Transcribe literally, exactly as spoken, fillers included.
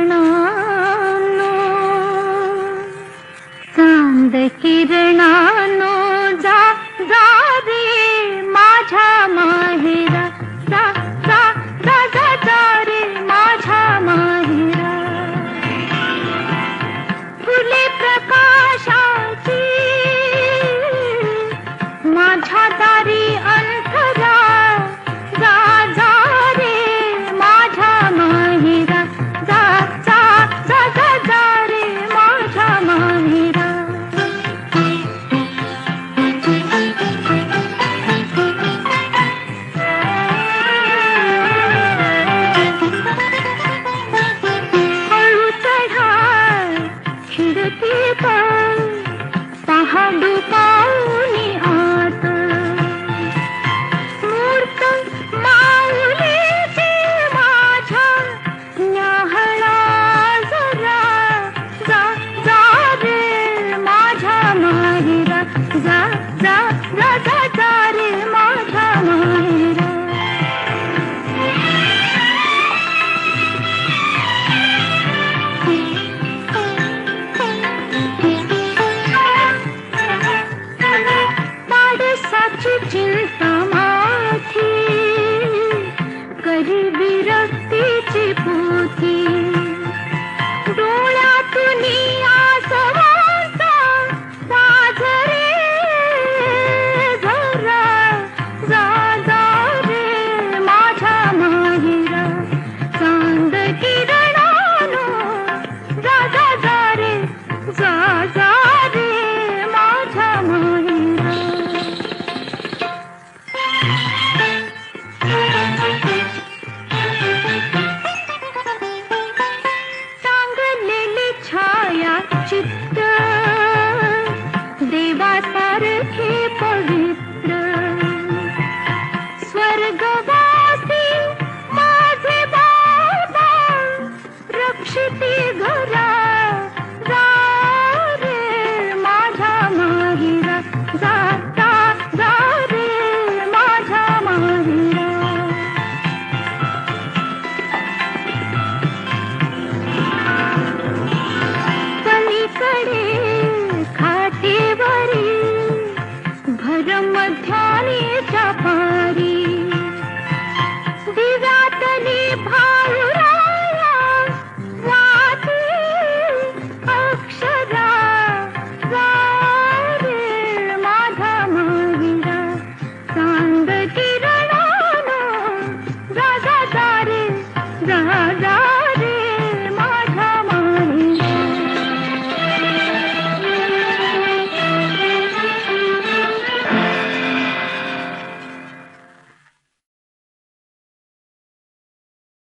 किरणानो चांद किरणानो जा जा रे माझ्या माहेरा जा जा जा जा जा रे माझ्या माहेरा फुले प्रकाशाची माझ्या दारी अंतरा जा जा रे माझ्या माहेरा जा जा जा जा जा रे माझ्या माहेरा हळू चढा खिडकी पर पहाडू पाऊनी आत मूर्त माऊलीची माझ्या न्याहळा जरा जा जा रे माझ्या माहेरा जा जा जा जा जा रे माझ्या माहेरा पाडसाची चिंता माथी करी विरक्तीची पोथी डोळ्यातून आसवांचा साजरे झरा जा जा रे माझ्या माहेरा चांद किरणानो जा जा जा रे जा जा रे माझ्या माहेरा चांगलेली छाया चित्त देवासारखे पवित्र स्वर्गवासी माझे बाबा रक्षिती घरा जा रे माझ्या माहेरा जा जा जा रे माझ्या माहेरा पलीकडे खाटेवरी भरमध्यानीच्या पारी दिव्यातली भाऊराया वाटी अक्षरा जा रे माझ्या माहेरा चांद किरणानो जा जा जा रे जा जा